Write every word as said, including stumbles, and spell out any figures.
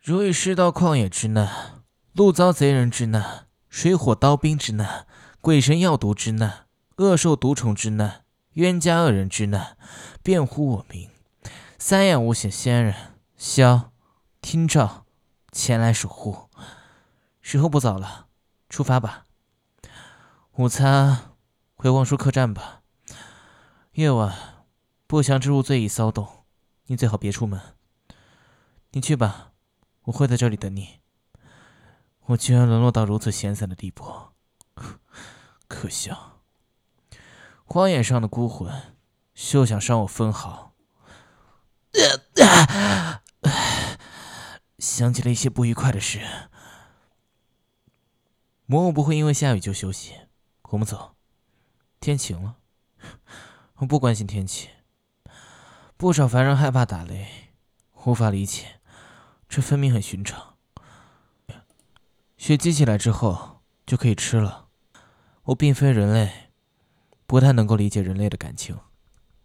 如遇世道旷野之难，路遭贼人之难，水火刀兵之难，鬼神药毒之难，恶兽毒虫之难，冤家恶人之难，便呼我名。三眼五显仙人萧听诏前来守护。时候不早了，出发吧。午餐回望舒客栈吧。夜晚不祥之物最易骚动，你最好别出门。你去吧，我会在这里等你。我居然沦落到如此闲散的地步，可笑！荒野上的孤魂，休想伤我分毫。想起了一些不愉快的事。魔物不会因为下雨就休息，我们走。天晴了，我不关心天气。不少凡人害怕打雷，无法理解，这分明很寻常。雪积起来之后就可以吃了。我并非人类，不太能够理解人类的感情。